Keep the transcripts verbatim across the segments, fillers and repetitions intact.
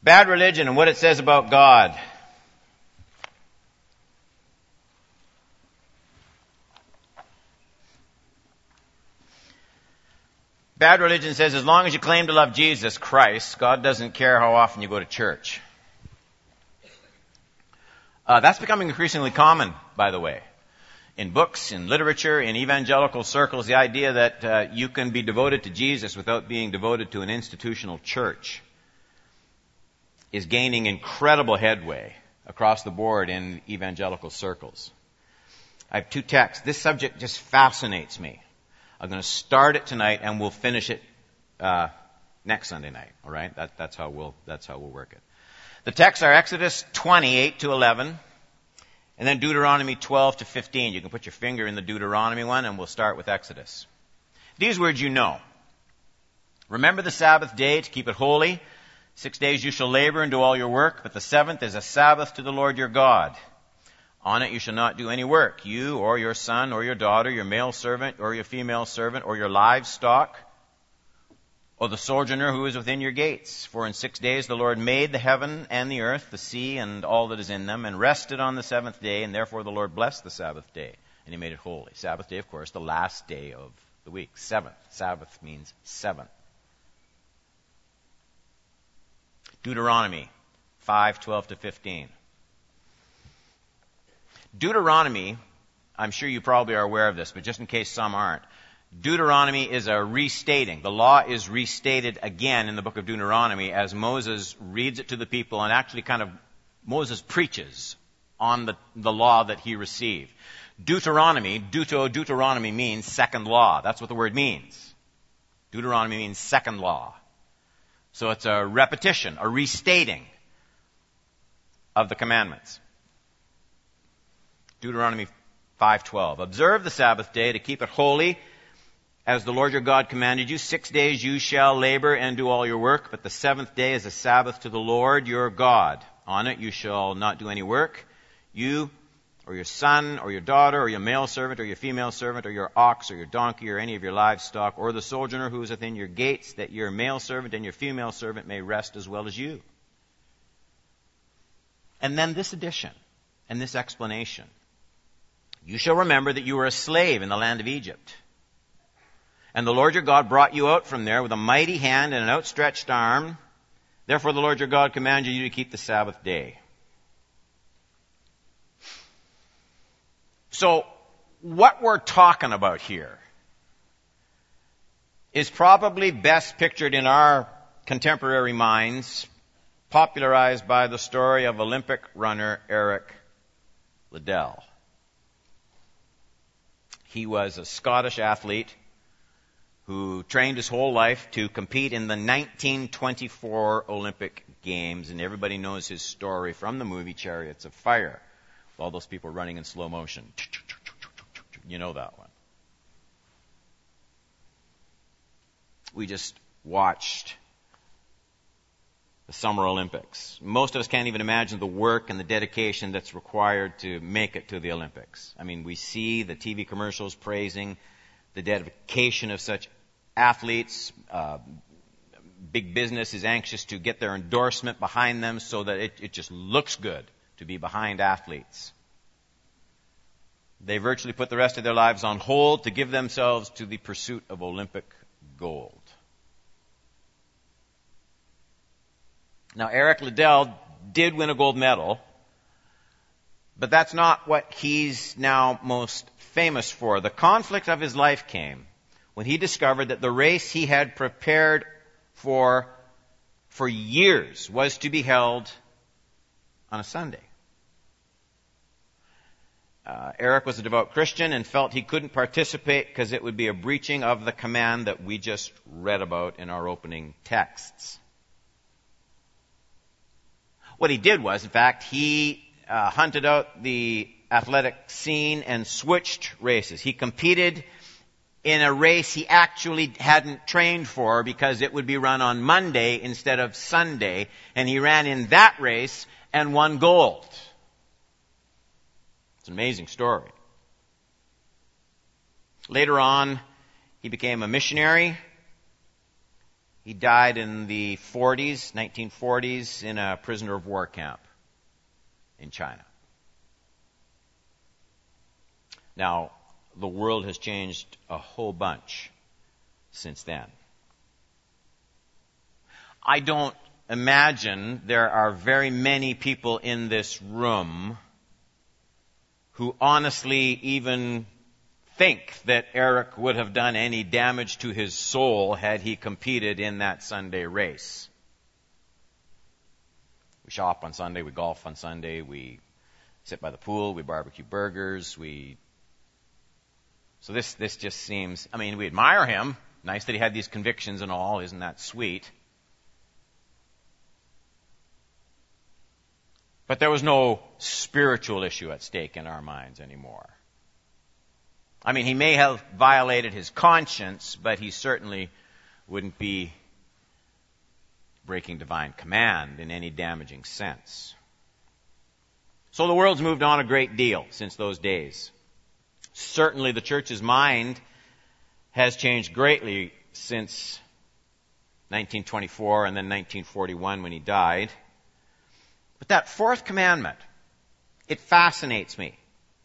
Bad religion and what it says about God. Bad religion says as long as you claim to love Jesus Christ, God doesn't care how often you go to church. Uh, that's becoming increasingly common, by the way. In books, in literature, in evangelical circles, the idea that uh, you can be devoted to Jesus without being devoted to an institutional church is gaining incredible headway across the board in evangelical circles. I have two texts. This subject just fascinates me. I'm going to start it tonight, and we'll finish it uh, next Sunday night. All right, that, that's how we'll that's how we'll work it. The texts are Exodus twenty-eight to eleven, and then Deuteronomy twelve to fifteen. You can put your finger in the Deuteronomy one, and we'll start with Exodus. These words you know. Remember the Sabbath day to keep it holy. Six days you shall labor and do all your work, but the seventh is a Sabbath to the Lord your God. On it you shall not do any work, you or your son or your daughter, your male servant or your female servant, or your livestock, or the sojourner who is within your gates. For in six days the Lord made the heaven and the earth, the sea and all that is in them, and rested on the seventh day, and therefore the Lord blessed the Sabbath day, and he made it holy. Sabbath day, of course, the last day of the week. Seventh. Sabbath means seven. Deuteronomy five, twelve to fifteen. Deuteronomy, I'm sure you probably are aware of this, but just in case some aren't, Deuteronomy is a restating. The law is restated again in the book of Deuteronomy as Moses reads it to the people, and actually kind of Moses preaches on the, the law that he received. Deuteronomy, Deuto, Deuteronomy means second law. That's what the word means. Deuteronomy means second law. So it's a repetition, a restating of the commandments. Deuteronomy five twelve. Observe the Sabbath day to keep it holy, as the Lord your God commanded you. Six days you shall labor and do all your work, but the seventh day is a Sabbath to the Lord your God. On it you shall not do any work, you or your son or your daughter or your male servant or your female servant or your ox or your donkey or any of your livestock or the sojourner who is within your gates, that your male servant and your female servant may rest as well as you. And then this addition and this explanation. You shall remember that you were a slave in the land of Egypt. And the Lord your God brought you out from there with a mighty hand and an outstretched arm. Therefore the Lord your God commanded you to keep the Sabbath day. So, what we're talking about here is probably best pictured in our contemporary minds, popularized by the story of Olympic runner Eric Liddell. He was a Scottish athlete who trained his whole life to compete in the nineteen twenty-four Olympic Games, and everybody knows his story from the movie Chariots of Fire. All those people running in slow motion. You know that one. We just watched the Summer Olympics. Most of us can't even imagine the work and the dedication that's required to make it to the Olympics. I mean, we see the T V commercials praising the dedication of such athletes. Uh, big business is anxious to get their endorsement behind them so that it, it just looks good to be behind athletes. They virtually put the rest of their lives on hold to give themselves to the pursuit of Olympic gold. Now, Eric Liddell did win a gold medal, but that's not what he's now most famous for. The conflict of his life came when he discovered that the race he had prepared for for years was to be held on a Sunday. Uh, Eric was a devout Christian and felt he couldn't participate because it would be a breaching of the command that we just read about in our opening texts. What he did was, in fact, he uh, hunted out the athletic scene and switched races. He competed in a race he actually hadn't trained for because it would be run on Monday instead of Sunday, and he ran in that race and won gold. It's an amazing story. Later on, he became a missionary. He died in the forties, nineteen forties, in a prisoner of war camp in China. Now, the world has changed a whole bunch since then. I don't imagine there are very many people in this room who honestly even think that Eric would have done any damage to his soul had he competed in that Sunday race. We shop on Sunday, we golf on Sunday, we sit by the pool, we barbecue burgers, we... So this, this just seems... I mean, we admire him. Nice that he had these convictions and all. Isn't that sweet? But there was no spiritual issue at stake in our minds anymore. I mean, he may have violated his conscience, but he certainly wouldn't be breaking divine command in any damaging sense. So the world's moved on a great deal since those days. Certainly the church's mind has changed greatly since nineteen twenty-four and then nineteen forty-one when he died. But that fourth commandment, it fascinates me.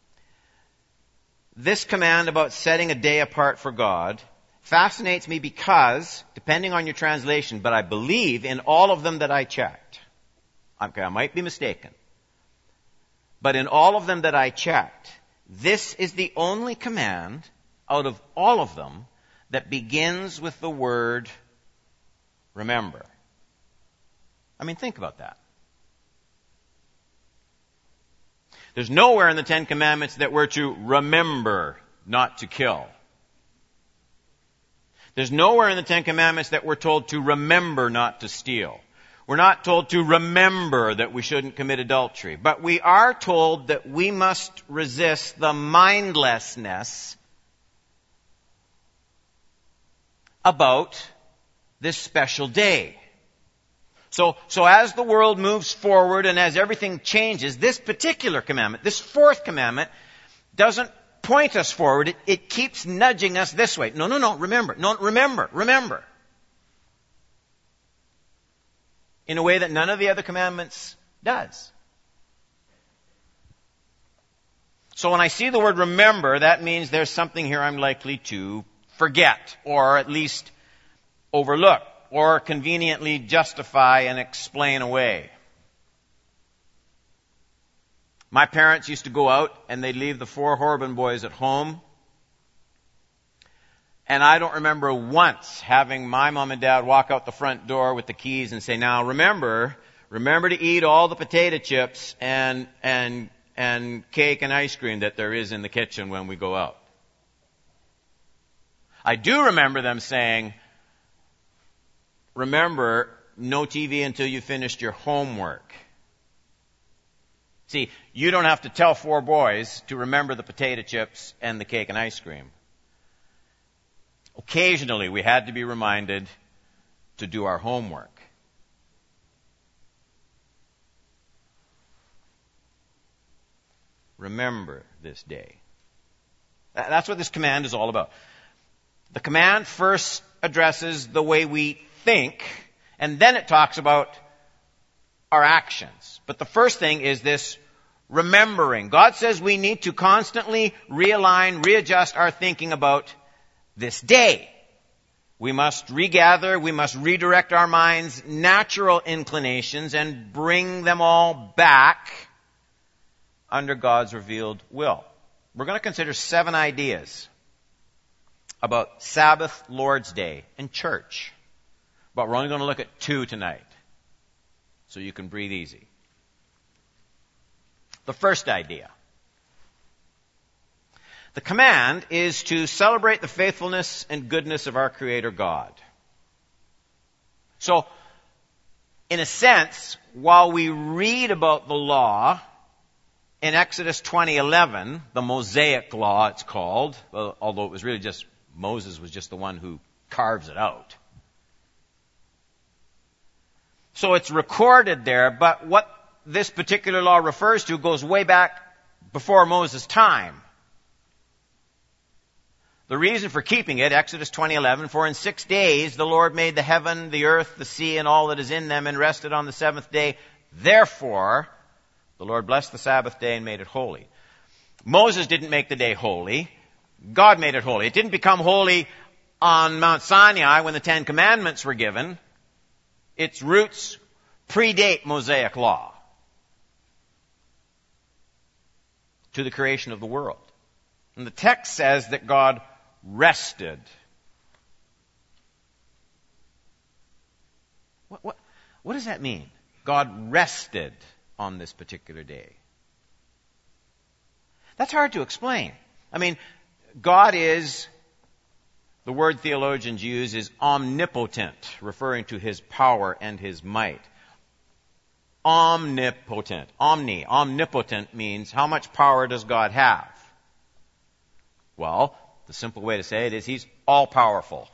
This command about setting a day apart for God fascinates me because, depending on your translation, but I believe in all of them that I checked. Okay, I might be mistaken. But in all of them that I checked, this is the only command out of all of them that begins with the word remember. I mean, think about that. There's nowhere in the Ten Commandments that we're to remember not to kill. There's nowhere in the Ten Commandments that we're told to remember not to steal. We're not told to remember that we shouldn't commit adultery. But we are told that we must resist the mindlessness about this special day. So, so as the world moves forward and as everything changes, this particular commandment, this fourth commandment, doesn't point us forward. It, it keeps nudging us this way. No, no, no, remember. No, remember, remember. In a way that none of the other commandments does. So when I see the word remember, that means there's something here I'm likely to forget, or at least overlook, or conveniently justify and explain away. My parents used to go out and they'd leave the four Horban boys at home. And I don't remember once having my mom and dad walk out the front door with the keys and say, now remember, remember to eat all the potato chips and, and, and cake and ice cream that there is in the kitchen when we go out. I do remember them saying, remember, no T V until you finished your homework. See, you don't have to tell four boys to remember the potato chips and the cake and ice cream. Occasionally, we had to be reminded to do our homework. Remember this day. That's what this command is all about. The command first addresses the way we think, and then it talks about our actions. But the first thing is this remembering. God says we need to constantly realign, readjust our thinking about this day. We must regather, we must redirect our minds' natural inclinations and bring them all back under God's revealed will. We're going to consider seven ideas about Sabbath, Lord's Day, and church. But we're only going to look at two tonight, so you can breathe easy. The first idea. The command is to celebrate the faithfulness and goodness of our Creator God. So, in a sense, while we read about the law in Exodus twenty eleven, the Mosaic Law it's called, although it was really just, Moses was just the one who carves it out. So it's recorded there, but what this particular law refers to goes way back before Moses' time. The reason for keeping it, Exodus twenty eleven, for in six days the Lord made the heaven, the earth, the sea, and all that is in them, and rested on the seventh day. Therefore, the Lord blessed the Sabbath day and made it holy. Moses didn't make the day holy. God made it holy. It didn't become holy on Mount Sinai when the Ten Commandments were given. Its roots predate Mosaic law to the creation of the world. And the text says that God rested. What, what, what does that mean? God rested on this particular day. That's hard to explain. I mean, God is, the word theologians use is omnipotent, referring to his power and his might. Omnipotent. Omni, omnipotent means how much power does God have? Well, the simple way to say it is he's all-powerful.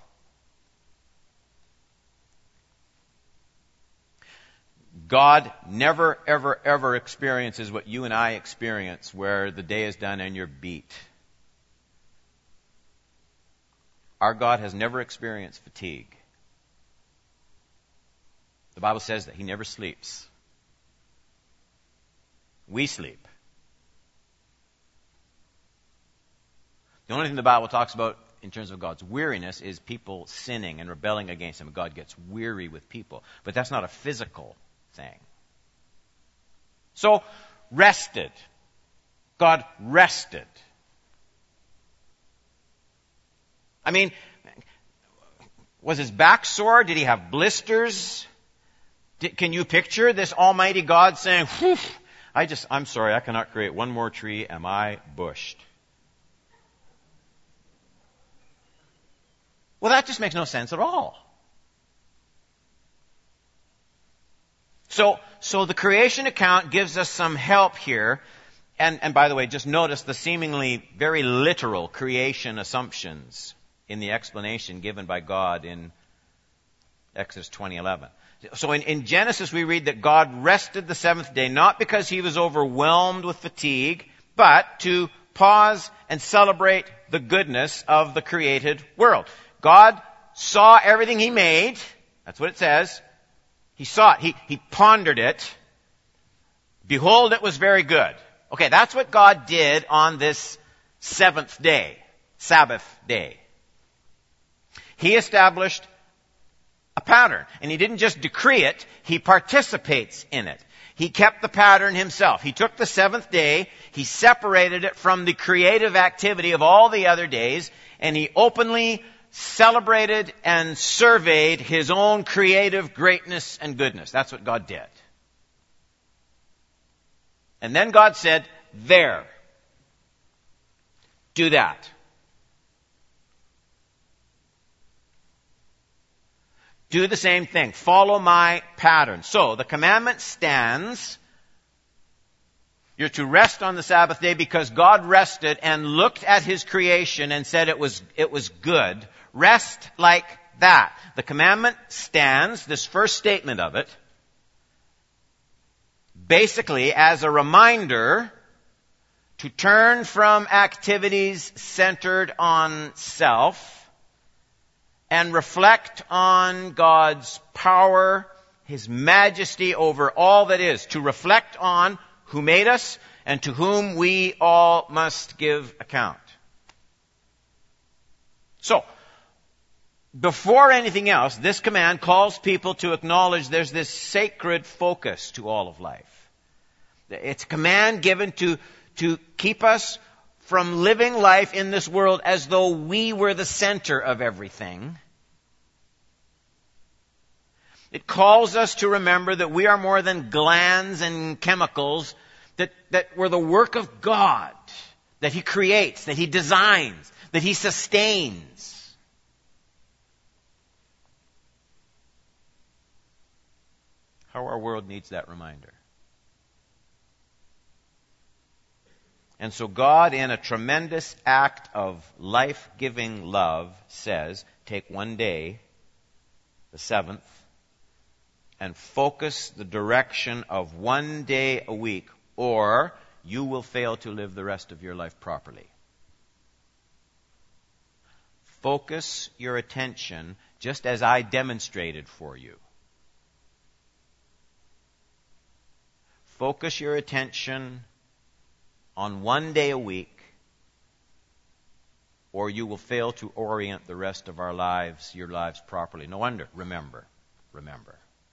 God never, ever, ever experiences what you and I experience, where the day is done and you're beat. Our God has never experienced fatigue. The Bible says that he never sleeps. We sleep. The only thing the Bible talks about in terms of God's weariness is people sinning and rebelling against him. God gets weary with people. But that's not a physical thing. So, rested. God rested. I mean, was his back sore? Did he have blisters? Did, can you picture this almighty God saying, whew, I just, I'm sorry, I cannot create one more tree. Am I bushed? Well, that just makes no sense at all. So, so the creation account gives us some help here. And, and by the way, just notice the seemingly very literal creation assumptions in the explanation given by God in Exodus twenty eleven. So in, in Genesis we read that God rested the seventh day, not because he was overwhelmed with fatigue, but to pause and celebrate the goodness of the created world. God saw everything he made. That's what it says. He saw it. He, he pondered it. Behold, it was very good. Okay, that's what God did on this seventh day, Sabbath day. He established a pattern. And he didn't just decree it, he participates in it. He kept the pattern himself. He took the seventh day, he separated it from the creative activity of all the other days, and he openly celebrated and surveyed his own creative greatness and goodness. That's what God did. And then God said, there. Do that. Do the same thing. Follow my pattern. So, the commandment stands. You're to rest on the Sabbath day because God rested and looked at his creation and said it was, it was good. Rest like that. The commandment stands, this first statement of it, basically as a reminder to turn from activities centered on self and reflect on God's power, his majesty over all that is. To reflect on who made us and to whom we all must give account. So, before anything else, this command calls people to acknowledge there's this sacred focus to all of life. It's a command given to, to keep us from living life in this world as though we were the center of everything. It calls us to remember that we are more than glands and chemicals, that, that we're the work of God, that he creates, that he designs, that he sustains. How our world needs that reminder. And so God, in a tremendous act of life-giving love, says, take one day, the seventh, and focus the direction of one day a week, or you will fail to live the rest of your life properly. Focus your attention just as I demonstrated for you. Focus your attention on one day a week, or you will fail to orient the rest of our lives, your lives properly. No wonder. Remember. Remember.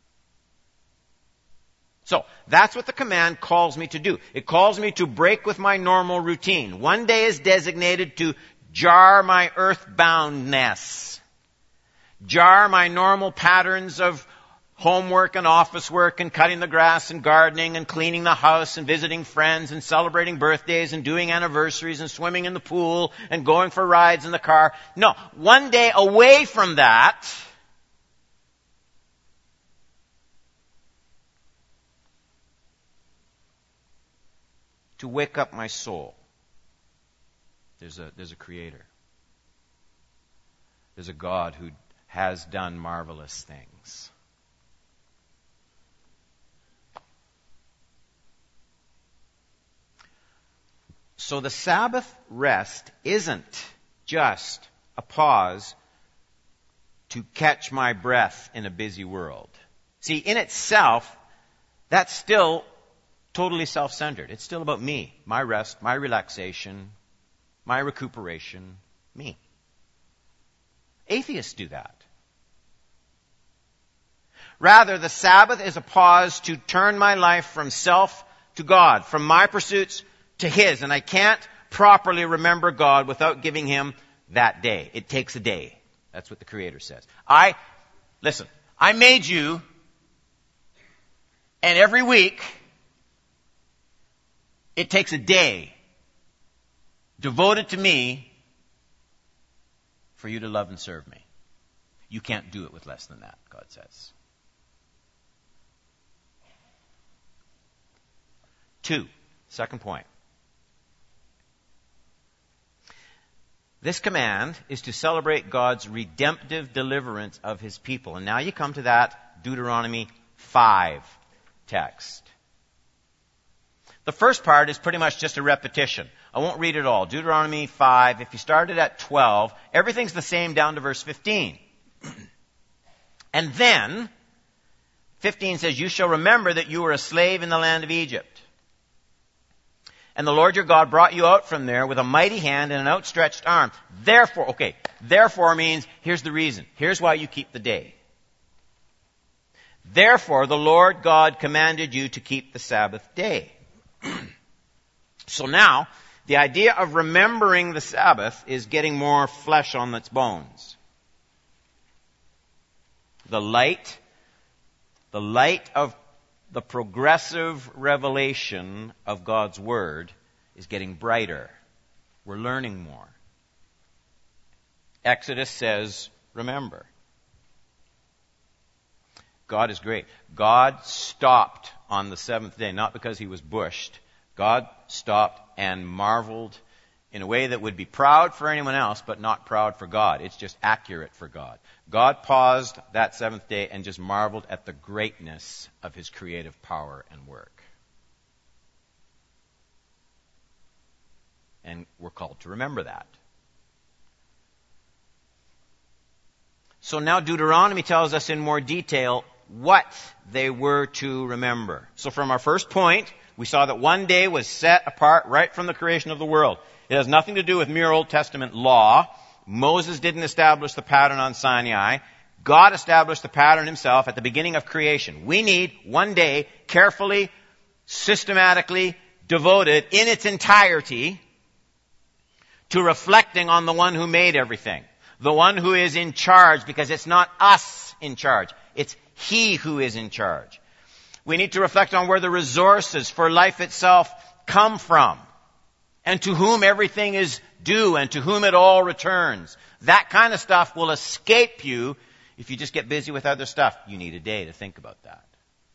So, that's what the command calls me to do. It calls me to break with my normal routine. One day is designated to jar my earthboundness. Jar my normal patterns of homework and office work and cutting the grass and gardening and cleaning the house and visiting friends and celebrating birthdays and doing anniversaries and swimming in the pool and going for rides in the car. No, one day away from that, to wake up my soul. There's a, there's a creator. There's a God who has done marvelous things. So the Sabbath rest isn't just a pause to catch my breath in a busy world. See, in itself, that's still totally self-centered. It's still about me, my rest, my relaxation, my recuperation, me. Atheists do that. Rather, the Sabbath is a pause to turn my life from self to God, from my pursuits to His. And I can't properly remember God without giving Him that day. It takes a day. That's what the Creator says. I, listen, I made you, and every week, it takes a day devoted to me for you to love and serve me. You can't do it with less than that, God says. Two, second point. This command is to celebrate God's redemptive deliverance of His people. And now you come to that Deuteronomy five text. The first part is pretty much just a repetition. I won't read it all. Deuteronomy five, if you started at twelve, everything's the same down to verse fifteen. And then, fifteen says, you shall remember that you were a slave in the land of Egypt. And the Lord your God brought you out from there with a mighty hand and an outstretched arm. Therefore, okay, therefore means, here's the reason. Here's why you keep the day. Therefore, the Lord God commanded you to keep the Sabbath day. So now, the idea of remembering the Sabbath is getting more flesh on its bones. The light, the light of the progressive revelation of God's Word is getting brighter. We're learning more. Exodus says, remember. God is great. God stopped on the seventh day, not because He was bushed. God stopped and marveled in a way that would be proud for anyone else, but not proud for God. It's just accurate for God. God paused that seventh day and just marveled at the greatness of His creative power and work. And we're called to remember that. So now Deuteronomy tells us in more detail what they were to remember. So from our first point, we saw that one day was set apart right from the creation of the world. It has nothing to do with mere Old Testament law. Moses didn't establish the pattern on Sinai. God established the pattern Himself at the beginning of creation. We need one day carefully, systematically devoted in its entirety to reflecting on the one who made everything. The one who is in charge, because it's not us in charge. It's He who is in charge. We need to reflect on where the resources for life itself come from, and to whom everything is due, and to whom it all returns. That kind of stuff will escape you if you just get busy with other stuff. You need a day to think about that.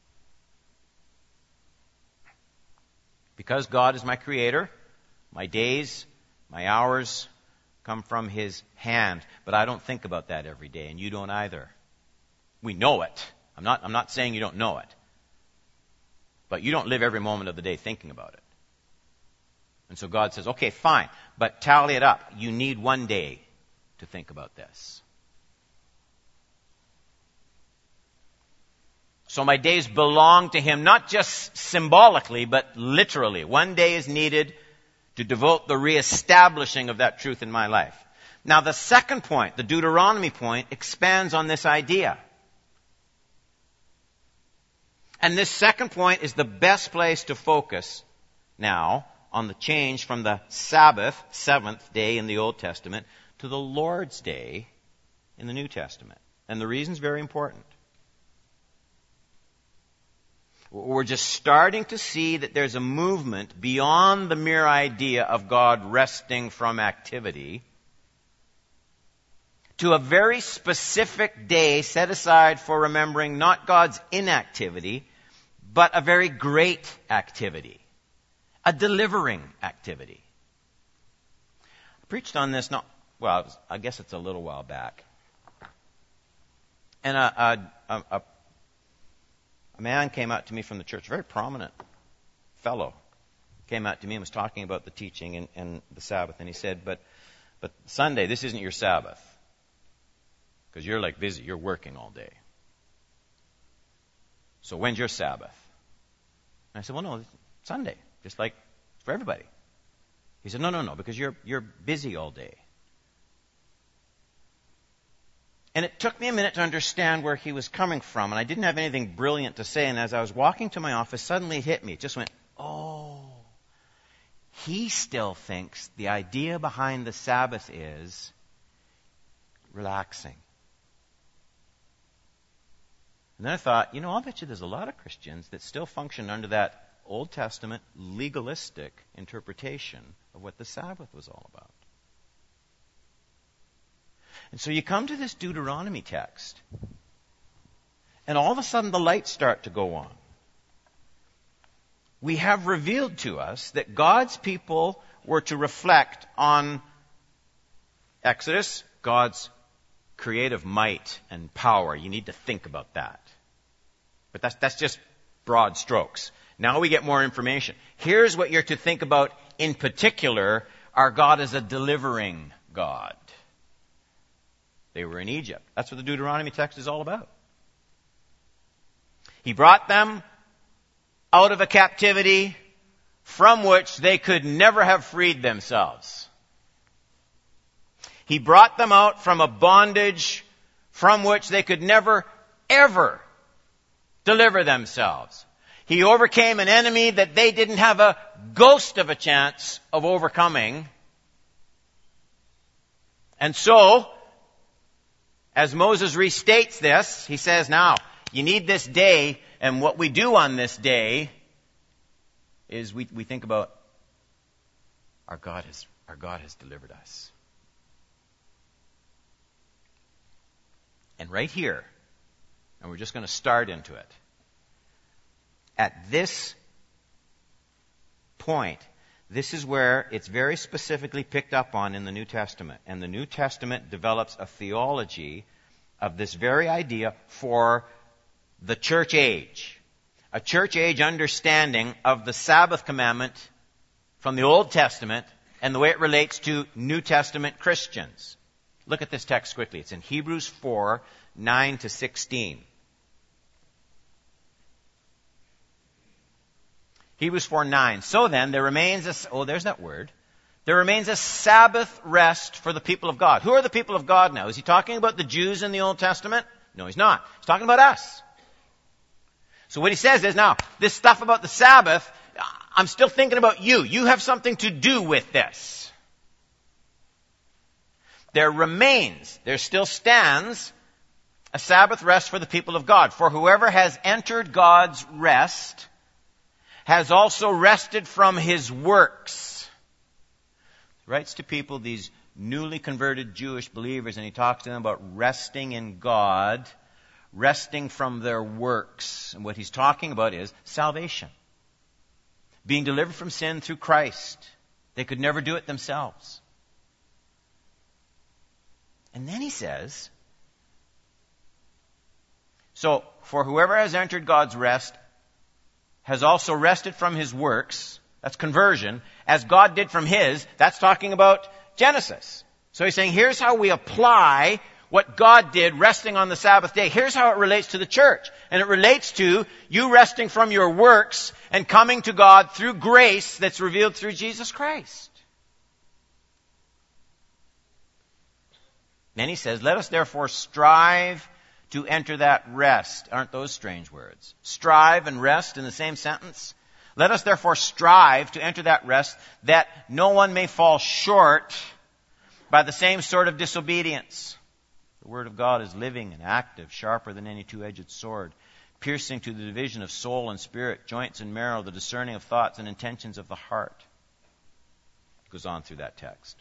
Because God is my creator, my days, my hours come from His hand. But I don't think about that every day, and you don't either. We know it. I'm not, I'm not saying you don't know it. But you don't live every moment of the day thinking about it. And so God says, okay, fine, but tally it up. You need one day to think about this. So my days belong to Him, not just symbolically, but literally. One day is needed to devote the reestablishing of that truth in my life. Now the second point, the Deuteronomy point, expands on this idea. And this second point is the best place to focus now on the change from the Sabbath, seventh day in the Old Testament, to the Lord's Day in the New Testament. And the reason's very important. We're just starting to see that there's a movement beyond the mere idea of God resting from activity to a very specific day set aside for remembering not God's inactivity, but a very great activity, a delivering activity. I preached on this, not, well, I guess it's a little while back. And a, a, a, a man came out to me from the church, a very prominent fellow, came out to me and was talking about the teaching and, and the Sabbath. And he said, but, but Sunday, this isn't your Sabbath. Because you're like busy, you're working all day. So when's your Sabbath? And I said, well, no, it's Sunday, just like for everybody. He said, no, no, no, because you're you're busy all day. And it took me a minute to understand where he was coming from, and I didn't have anything brilliant to say. And as I was walking to my office, suddenly it hit me. It just went, oh, he still thinks the idea behind the Sabbath is relaxing. And then I thought, you know, I'll bet you there's a lot of Christians that still function under that Old Testament legalistic interpretation of what the Sabbath was all about. And so you come to this Deuteronomy text, and all of a sudden the lights start to go on. We have revealed to us that God's people were to reflect on Exodus, God's creative might and power. You need to think about that. But that's, that's just broad strokes. Now we get more information. Here's what you're to think about in particular. Our God is a delivering God. They were in Egypt. That's what the Deuteronomy text is all about. He brought them out of a captivity from which they could never have freed themselves. He brought them out from a bondage from which they could never, ever deliver themselves. He overcame an enemy that they didn't have a ghost of a chance of overcoming. And so, as Moses restates this, he says, now, you need this day, and what we do on this day is we, we think about our God has, our God has delivered us. And right here, and we're just going to start into it, at this point, this is where it's very specifically picked up on in the New Testament. And the New Testament develops a theology of this very idea for the church age. A church age understanding of the Sabbath commandment from the Old Testament and the way it relates to New Testament Christians. Look at this text quickly. It's in Hebrews four, nine to sixteen. Hebrews four nine. So then, there remains a, oh, there's that word. There remains a Sabbath rest for the people of God. Who are the people of God now? Is he talking about the Jews in the Old Testament? No, he's not. He's talking about us. So what he says is, now, this stuff about the Sabbath, I'm still thinking about you. You have something to do with this. There remains, there still stands, a Sabbath rest for the people of God. For whoever has entered God's rest has also rested from his works. He writes to people, these newly converted Jewish believers, and he talks to them about resting in God, resting from their works. And what he's talking about is salvation. Being delivered from sin through Christ. They could never do it themselves. And then he says, so, for whoever has entered God's rest has also rested from his works, that's conversion, as God did from his, that's talking about Genesis. So he's saying, here's how we apply what God did resting on the Sabbath day. Here's how it relates to the church. And it relates to you resting from your works and coming to God through grace that's revealed through Jesus Christ. Then he says, let us therefore strive to enter that rest. Aren't those strange words? Strive and rest in the same sentence. Let us therefore strive to enter that rest, that no one may fall short by the same sort of disobedience. The word of God is living and active, sharper than any two-edged sword, piercing to the division of soul and spirit, joints and marrow, the discerning of thoughts and intentions of the heart. It goes on through that text.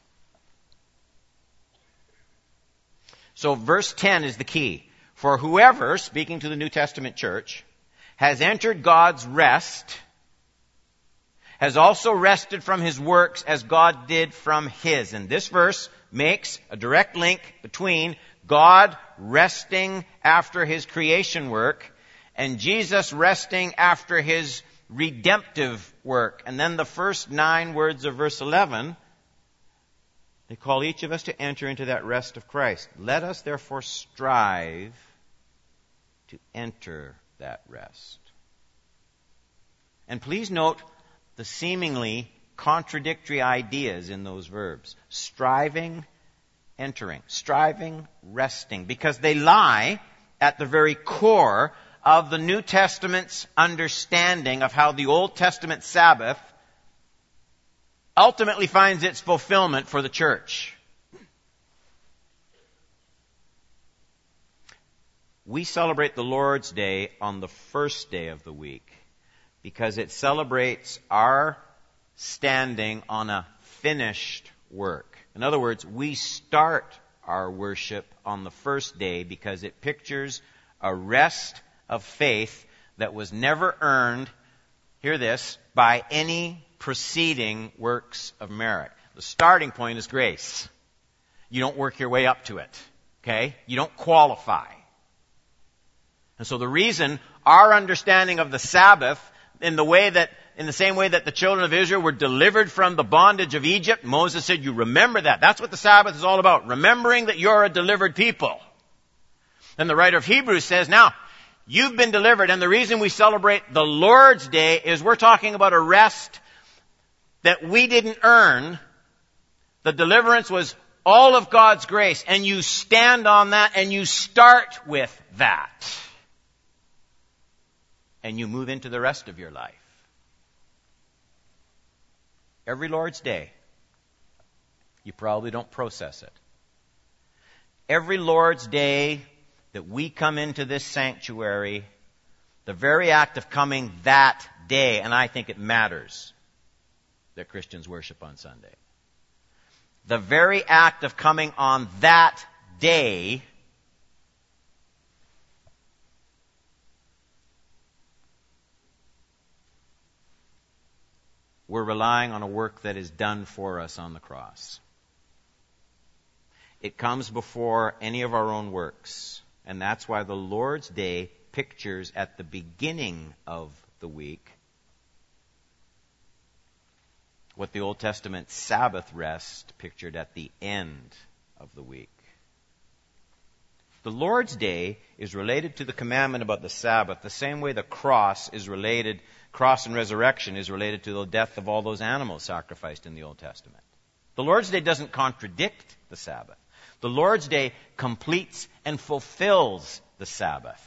So verse ten is the key. For whoever, speaking to the New Testament church, has entered God's rest, has also rested from his works as God did from his. And this verse makes a direct link between God resting after his creation work and Jesus resting after his redemptive work. And then the first nine words of verse eleven, they call each of us to enter into that rest of Christ. Let us therefore strive to enter that rest. And please note the seemingly contradictory ideas in those verbs. Striving, entering. Striving, resting. Because they lie at the very core of the New Testament's understanding of how the Old Testament Sabbath ultimately finds its fulfillment for the church. We celebrate the Lord's Day on the first day of the week because it celebrates our standing on a finished work. In other words, we start our worship on the first day because it pictures a rest of faith that was never earned, hear this, by any preceding works of merit. The starting point is grace. You don't work your way up to it. Okay? You don't qualify. And so the reason our understanding of the Sabbath, in the way that, in the same way that the children of Israel were delivered from the bondage of Egypt, Moses said, you remember that. That's what the Sabbath is all about. Remembering that you're a delivered people. And the writer of Hebrews says, now, you've been delivered, and the reason we celebrate the Lord's Day is we're talking about a rest that we didn't earn. The deliverance was all of God's grace, and you stand on that, and you start with that. And you move into the rest of your life. Every Lord's Day, you probably don't process it. Every Lord's Day that we come into this sanctuary, the very act of coming that day, and I think it matters that Christians worship on Sunday. The very act of coming on that day we're relying on a work that is done for us on the cross. It comes before any of our own works. And that's why the Lord's Day pictures at the beginning of the week what the Old Testament Sabbath rest pictured at the end of the week. The Lord's Day is related to the commandment about the Sabbath the same way the cross is related, cross and resurrection is related to the death of all those animals sacrificed in the Old Testament. The Lord's Day doesn't contradict the Sabbath. The Lord's Day completes and fulfills the Sabbath.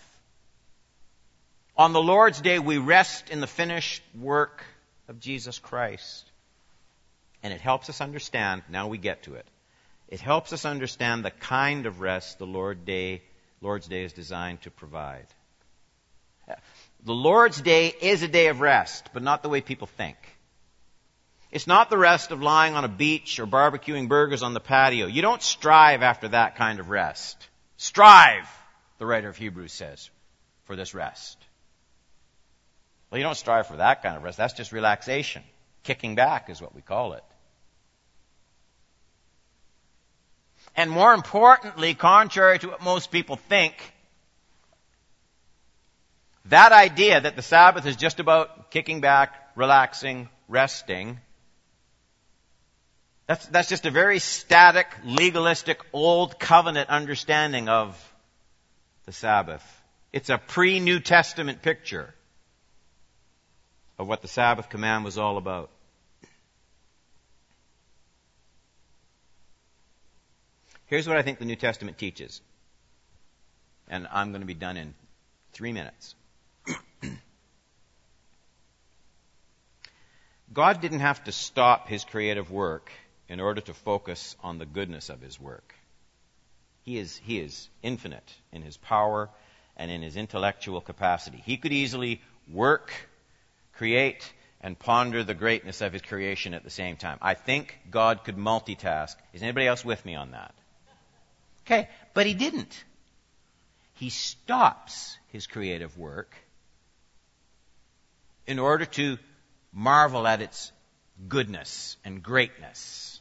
On the Lord's Day, we rest in the finished work of Jesus Christ. And it helps us understand, now we get to it, it helps us understand the kind of rest the Lord Day, Lord's Day is designed to provide. The Lord's Day is a day of rest, but not the way people think. It's not the rest of lying on a beach or barbecuing burgers on the patio. You don't strive after that kind of rest. Strive, the writer of Hebrews says, for this rest. Well, you don't strive for that kind of rest. That's just relaxation. Kicking back is what we call it. And more importantly, contrary to what most people think, that idea that the Sabbath is just about kicking back, relaxing, resting, That's, that's just a very static, legalistic, old covenant understanding of the Sabbath. It's a pre-New Testament picture of what the Sabbath command was all about. Here's what I think the New Testament teaches. And I'm going to be done in three minutes. God didn't have to stop his creative work in order to focus on the goodness of his work. He is, he is infinite in his power and in his intellectual capacity. He could easily work, create, and ponder the greatness of his creation at the same time. I think God could multitask. Is anybody else with me on that? Okay, but he didn't. He stops his creative work in order to marvel at its goodness and greatness.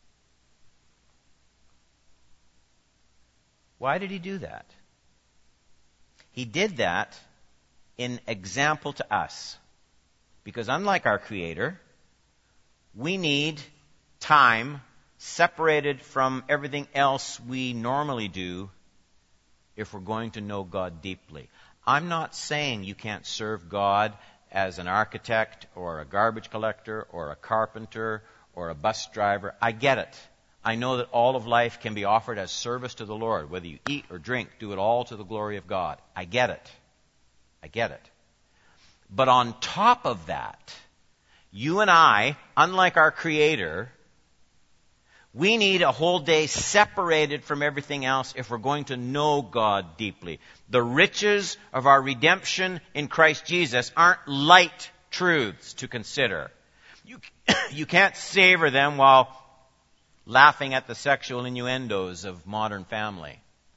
Why did he do that? He did that in example to us. Because unlike our Creator, we need time separated from everything else we normally do if we're going to know God deeply. I'm not saying you can't serve God as an architect or a garbage collector or a carpenter or a bus driver. I get it. I know that all of life can be offered as service to the Lord. Whether you eat or drink, do it all to the glory of God. I get it. I get it. But on top of that, you and I, unlike our Creator, we need a whole day separated from everything else if we're going to know God deeply. The riches of our redemption in Christ Jesus aren't light truths to consider. You, you can't savor them while laughing at the sexual innuendos of modern family.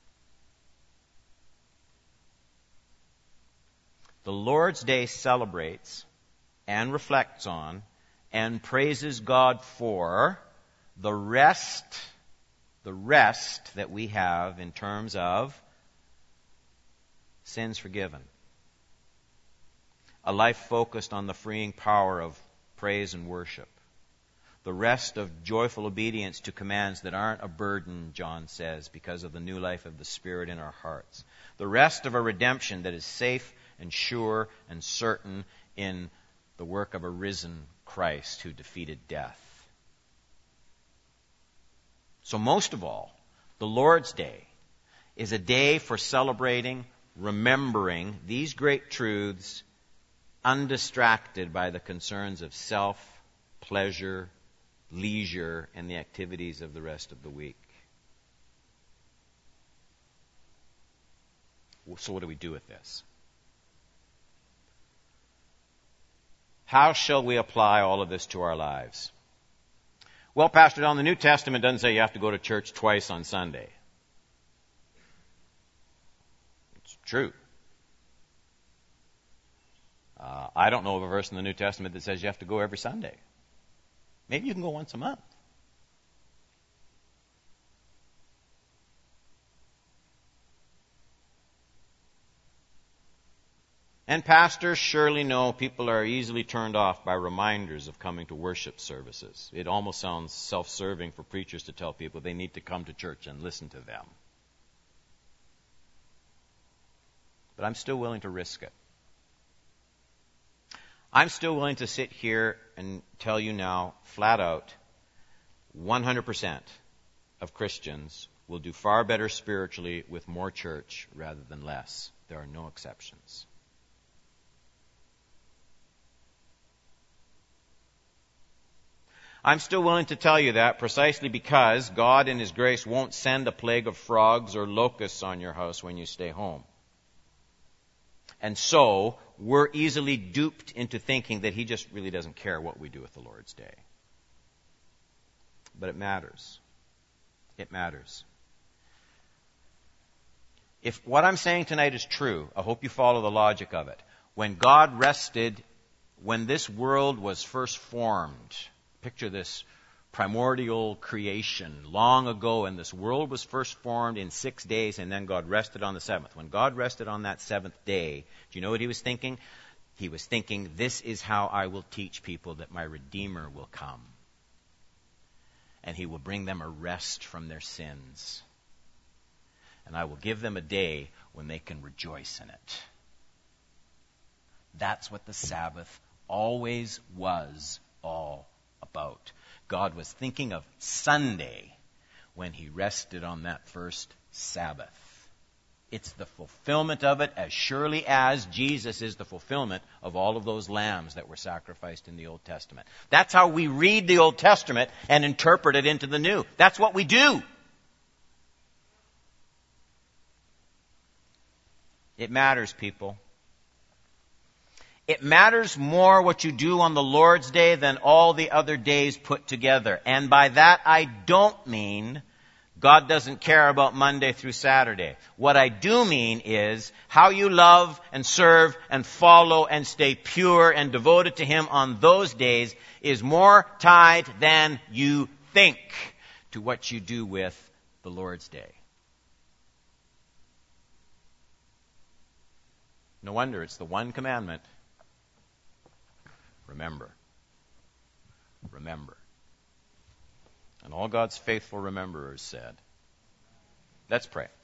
The Lord's Day celebrates and reflects on and praises God for the rest, the rest that we have in terms of sins forgiven. A life focused on the freeing power of praise and worship. The rest of joyful obedience to commands that aren't a burden, John says, because of the new life of the Spirit in our hearts. The rest of a redemption that is safe and sure and certain in the work of a risen Christ who defeated death. So most of all, the Lord's Day is a day for celebrating, remembering these great truths, undistracted by the concerns of self, pleasure, leisure, and the activities of the rest of the week. So what do we do with this? How shall we apply all of this to our lives? Well, Pastor Don, the New Testament doesn't say you have to go to church twice on Sunday. It's true. Uh, I don't know of a verse in the New Testament that says you have to go every Sunday. Maybe you can go once a month. And pastors surely know people are easily turned off by reminders of coming to worship services. It almost sounds self-serving for preachers to tell people they need to come to church and listen to them. But I'm still willing to risk it. I'm still willing to sit here and tell you now, flat out, one hundred percent of Christians will do far better spiritually with more church rather than less. There are no exceptions. I'm still willing to tell you that precisely because God in His grace won't send a plague of frogs or locusts on your house when you stay home. And so, we're easily duped into thinking that He just really doesn't care what we do with the Lord's Day. But it matters. It matters. If what I'm saying tonight is true, I hope you follow the logic of it. When God rested, when this world was first formed, picture this primordial creation long ago, and this world was first formed in six days, and then God rested on the seventh. When God rested on that seventh day, do you know what He was thinking? He was thinking, this is how I will teach people that my Redeemer will come. and he will bring them a rest from their sins. And I will give them a day when they can rejoice in it. That's what the Sabbath always was all about. God was thinking of Sunday when he rested on that first Sabbath. It's the fulfillment of it as surely as Jesus is the fulfillment of all of those lambs that were sacrificed in the Old Testament. That's how we read the Old Testament and interpret it into the New. That's what we do. It matters, people. It matters more what you do on the Lord's Day than all the other days put together. And by that I don't mean God doesn't care about Monday through Saturday. What I do mean is how you love and serve and follow and stay pure and devoted to Him on those days is more tied than you think to what you do with the Lord's Day. No wonder it's the one commandment. Remember. Remember. And all God's faithful rememberers said, let's pray.